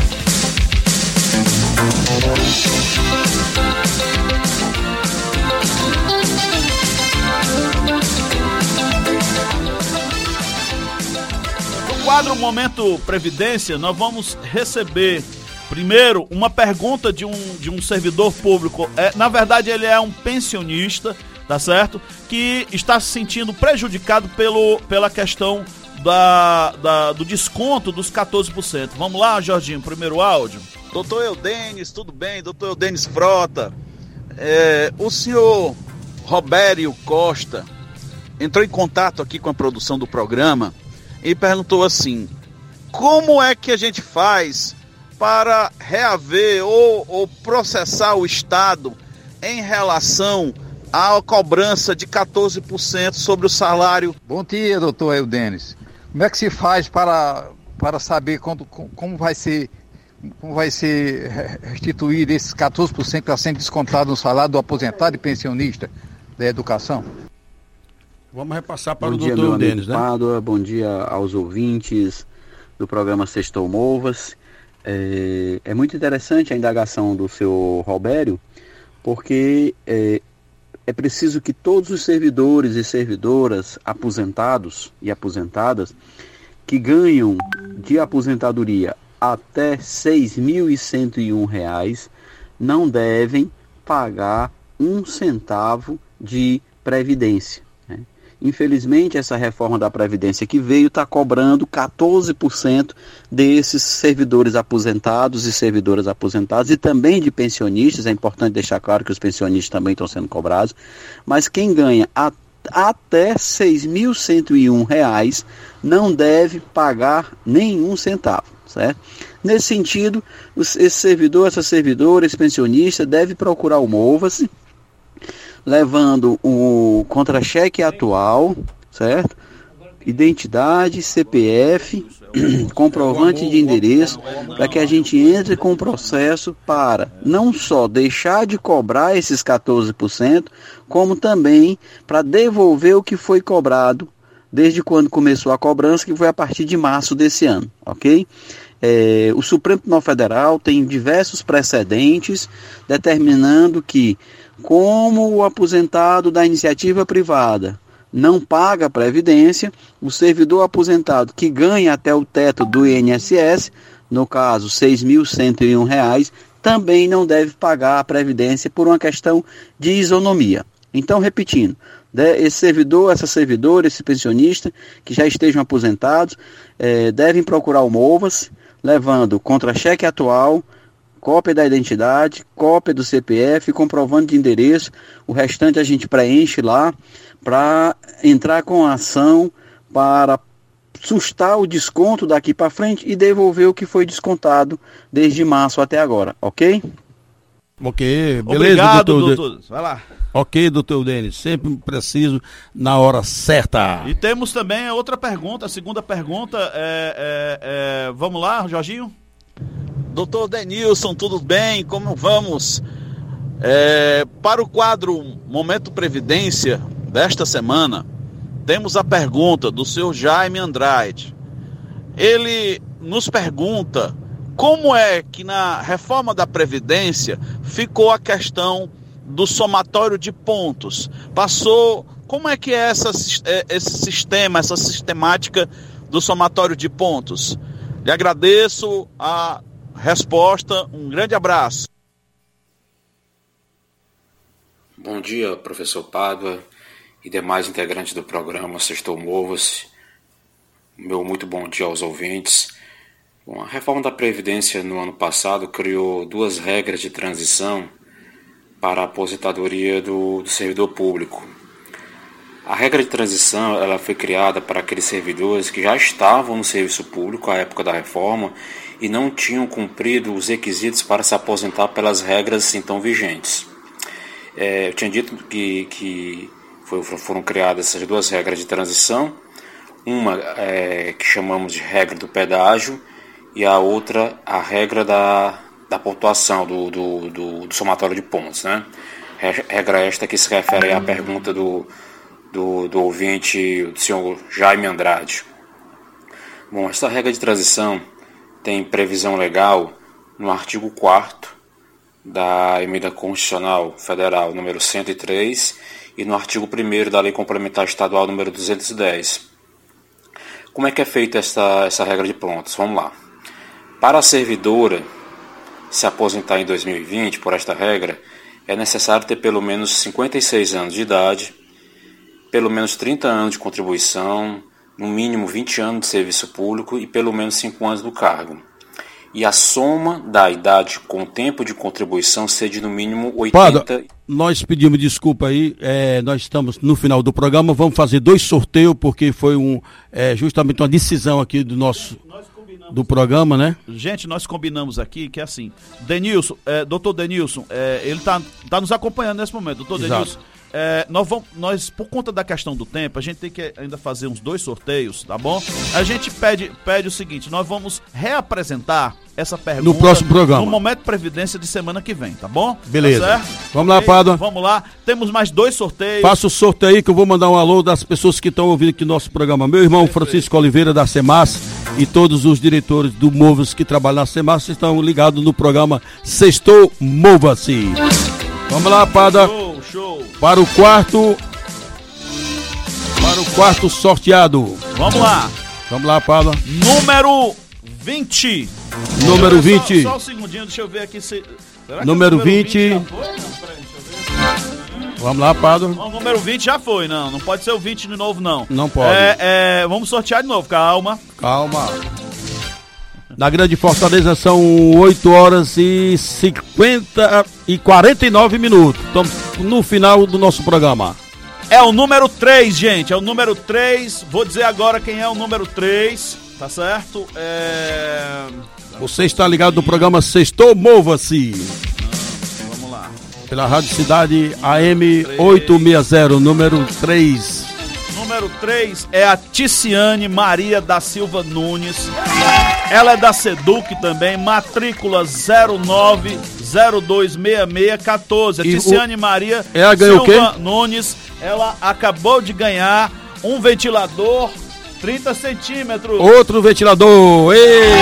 quadro Momento Previdência, nós vamos receber primeiro uma pergunta de um servidor público. Na verdade, ele é um pensionista, tá certo? Que está se sentindo prejudicado pela questão do desconto dos 14%. Vamos lá, Jorginho, primeiro áudio. Doutor Eudênis, tudo bem? Doutor Eudênis Frota. O senhor Robério Costa entrou em contato aqui com a produção do programa e perguntou assim: como é que a gente faz para reaver ou processar o Estado em relação à cobrança de 14% sobre o salário? Bom dia, doutor Eudênis. Como é que se faz para saber como vai ser restituído esses 14% que está sendo descontado no salário do aposentado e pensionista da educação? Vamos repassar para o doutor Eudênis, né? Pádua, bom dia aos ouvintes do programa Sextou Mova-se. É muito interessante a indagação do seu Robério, porque é preciso que todos os servidores e servidoras aposentados e aposentadas que ganham de aposentadoria até R$ 6.101 não devem pagar um centavo de previdência. Infelizmente, essa reforma da Previdência que veio está cobrando 14% desses servidores aposentados e servidoras aposentadas e também de pensionistas. É importante deixar claro que os pensionistas também estão sendo cobrados. Mas quem ganha até R$ 6.101 não deve pagar nenhum centavo, certo? Nesse sentido, esse servidor, essa servidora, esse pensionista deve procurar o Mova-se, levando o contra-cheque atual, certo? Identidade, CPF, comprovante de endereço, para que a gente entre com o processo para não só deixar de cobrar esses 14%, como também para devolver o que foi cobrado desde quando começou a cobrança, que foi a partir de março desse ano, ok? O Supremo Tribunal Federal tem diversos precedentes determinando que, como o aposentado da iniciativa privada não paga a previdência, o servidor aposentado que ganha até o teto do INSS, no caso R$ 6.101, também não deve pagar a previdência por uma questão de isonomia. Então, repetindo, esse servidor, essa servidora, esse pensionista que já estejam aposentados, devem procurar o Mova-se, levando contra-cheque atual, cópia da identidade, cópia do CPF, comprovante de endereço. O restante a gente preenche lá para entrar com a ação para sustar o desconto daqui para frente e devolver o que foi descontado desde março até agora, ok? Ok, beleza. Obrigado, doutor. Vai lá. Ok, doutor Eudênis, sempre preciso na hora certa. E temos também outra pergunta, a segunda pergunta, vamos lá, Jorginho? Doutor Denilson, tudo bem? Como vamos? Para o quadro Momento Previdência desta semana, temos a pergunta do senhor Jaime Andrade. Ele nos pergunta como é que na reforma da Previdência ficou a questão do somatório de pontos. Como é que é esse sistema, essa sistemática do somatório de pontos? Lhe agradeço a resposta, um grande abraço. Bom dia, professor Pádua e demais integrantes do programa Sextou Mova-se. Meu muito bom dia aos ouvintes. Bom, a reforma da Previdência no ano passado criou duas regras de transição para a aposentadoria do servidor público. A regra de transição ela foi criada para aqueles servidores que já estavam no serviço público à época da reforma e não tinham cumprido os requisitos para se aposentar pelas regras então vigentes. Eu tinha dito que foram criadas essas duas regras de transição, uma que chamamos de regra do pedágio e a outra a regra da pontuação do somatório de pontos, né? Regra esta que se refere à pergunta do ouvinte, do senhor Jaime Andrade. Bom, essa regra de transição tem previsão legal no artigo 4º da Emenda Constitucional Federal número 103 e no artigo 1º da Lei Complementar Estadual número 210. Como é que é feita essa regra de pontos? Vamos lá. Para a servidora se aposentar em 2020, por esta regra, é necessário ter pelo menos 56 anos de idade, pelo menos 30 anos de contribuição, no mínimo 20 anos de serviço público e pelo menos 5 anos do cargo. E a soma da idade com o tempo de contribuição ser de no mínimo 80... Padre, nós pedimos desculpa aí, nós estamos no final do programa, vamos fazer 2 sorteios, porque foi justamente uma decisão aqui do programa, né? Gente, nós combinamos aqui que é assim, Denilson, doutor Denilson, ele tá nos acompanhando nesse momento, doutor Denilson. Nós, por conta da questão do tempo, a gente tem que ainda fazer uns 2 sorteios, tá bom? A gente pede o seguinte, nós vamos reapresentar essa pergunta no próximo programa, no Momento Previdência de semana que vem, tá bom? Beleza. Tá certo? Vamos lá, Pádua. Vamos lá, temos mais 2 sorteios. Faça o sorteio aí que eu vou mandar um alô das pessoas que estão ouvindo aqui nosso programa. Meu irmão Francisco Oliveira da Semas e todos os diretores do Mova-se que trabalham na Semas estão ligados no programa Sextou Mova-se. Vamos lá, Pádua. Show. Para o quarto sorteado. Vamos lá. Vamos lá, Pádua. Número 20. Número 20. Só um segundinho, deixa eu ver aqui se... Número 20. Já foi? Não, peraí, deixa eu ver. Vamos lá, Pádua. O número 20 já foi, não pode ser o 20 de novo, não. Não pode. Vamos sortear de novo, calma. Na Grande Fortaleza são 8 horas e 49 minutos. Estamos no final do nosso programa. É o número 3, gente. É o número 3. Vou dizer agora quem é o número 3. Tá certo? Você está ligado no programa Sextou Mova-se. Vamos lá. Pela Rádio Cidade AM 860, número 3. Número 3 é a Ticiane Maria da Silva Nunes. Ela é da SEDUC também, matrícula 09026614. A Ticiane Maria Silva Nunes, ela acabou de ganhar um ventilador 30 centímetros. Outro ventilador.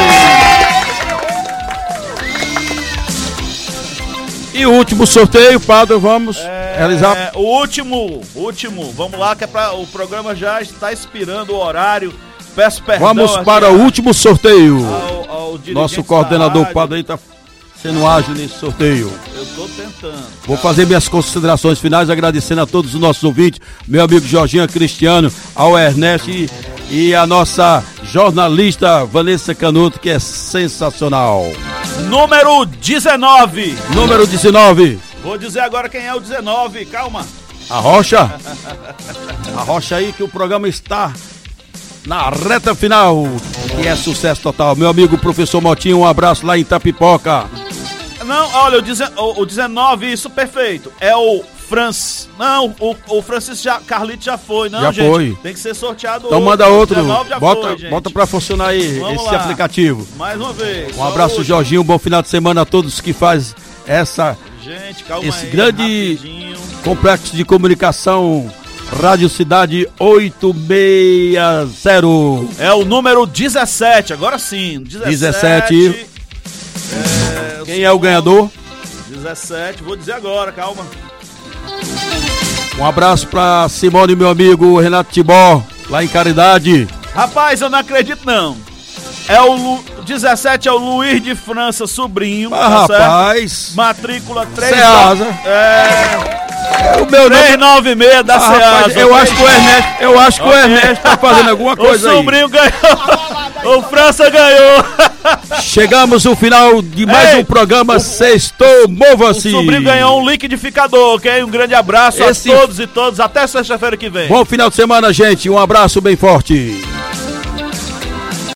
E o último sorteio, Padre, vamos realizar. O último, vamos lá, que o programa já está expirando o horário. Peço perdão. Vamos para o último sorteio. Ao Nosso coordenador Padre aí está sendo ágil nesse sorteio. Eu estou tentando. Vou fazer minhas considerações finais, agradecendo a todos os nossos ouvintes, meu amigo Jorginho Cristiano, ao Ernest e a nossa jornalista Vanessa Canuto, que é sensacional. Número 19. Número 19. Vou dizer agora quem é o 19, calma. A Rocha. A Rocha aí que o programa está na reta final, que é sucesso total. Meu amigo professor Motinho, um abraço lá em Itapipoca. Não, olha, o 19, isso perfeito. É o Não, o Francisco Carlito já foi, não, já gente? Foi. Tem que ser sorteado então outro. Manda outro. Foi, bota pra funcionar aí. Vamos esse lá. Aplicativo. Mais uma vez. Um abraço, Jorginho. Um bom final de semana a todos que fazem Gente, calma esse aí, grande rapidinho. complexo de comunicação. Rádio Cidade 860. É o número 17, agora sim. 17. Quem é o ganhador? 17, vou dizer agora, calma. Um abraço pra Simone, meu amigo Renato Tibó, lá em Caridade. Rapaz, eu não acredito não. 17 é o Luiz de França, sobrinho. Rapaz. Certo? Matrícula 3. Ceasa. O meu 396 da Ceasa. Eu acho que o Ernesto tá fazendo alguma coisa aí. O sobrinho ganhou. O França ganhou. Chegamos no final de mais um programa Sextou Mova-se. O sobrinho ganhou um liquidificador, ok? Um grande abraço a todos e todas. Até sexta-feira que vem. Bom final de semana, gente. Um abraço bem forte.